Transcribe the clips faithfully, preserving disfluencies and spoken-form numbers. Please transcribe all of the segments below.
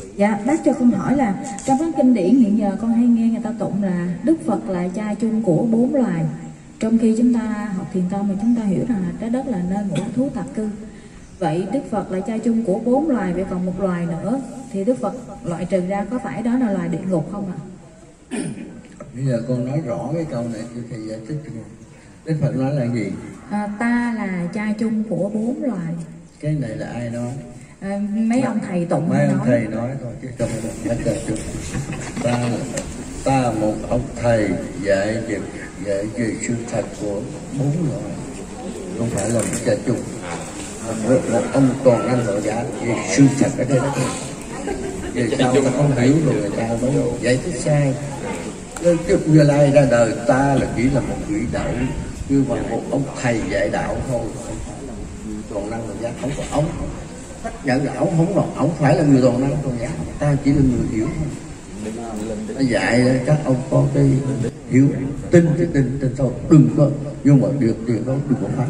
Dạ, bác cho con hỏi là trong các kinh điển hiện giờ con hay nghe người ta tụng là Đức Phật là cha chung của bốn loài. Trong khi chúng ta học thiền tông thì chúng ta hiểu rằng là trái đất là nơi ngũ thú tạp cư. Vậy Đức Phật là cha chung của bốn loài, vậy còn một loài nữa thì Đức Phật loại trừ ra, có phải đó là loài địa ngục không ạ? Bây giờ con nói rõ cái câu này thì thầy giải thích cho con. Đức Phật nói là gì? À, ta là cha chung của bốn loài. Cái này là ai nói? À, mấy ông thầy tụng mấy ông nói. thầy nói thôi chứ không phải cha chung. Ta ta một ông thầy dạy về dạy về sự thật của bốn loài, không phải là một cha chung. Một, một ông toàn năng nội giả về sự thật ở đây đó. Về sau ta không hiểu rồi người ta mới giải thích sai. Trước Như Lai ra đời ta là chỉ là một vị đạo, nhưng mà một ông thầy dạy đạo thôi, không phải là người toàn năng nội giả. Không có ông tất nhận là ông không là ông phải là người toàn năng toàn giả, ta chỉ là người hiểu thôi. Nó dạy các ông có cái hiểu, tin thì tin tin thôi, đừng có, nhưng mà được điều đó đừng có phá.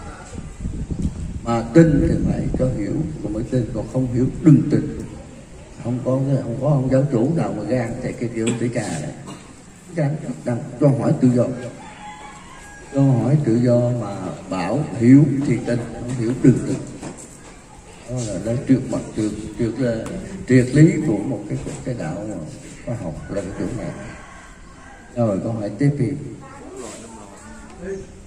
Mà tin thì phải cho hiểu rồi mới tin, còn không hiểu đừng tin. Không có không có ông giáo chủ nào mà gan chạy cái kiểu tỷ cà này. Gan cho hỏi tự do, cho hỏi tự do mà bảo hiểu thì tin, không hiểu đừng tin. Đó là nó trượt mặt trượt trượt là triết lý của một cái cái đạo mà khoa học là cái chỗ này. Rồi câu hỏi tiếp đi.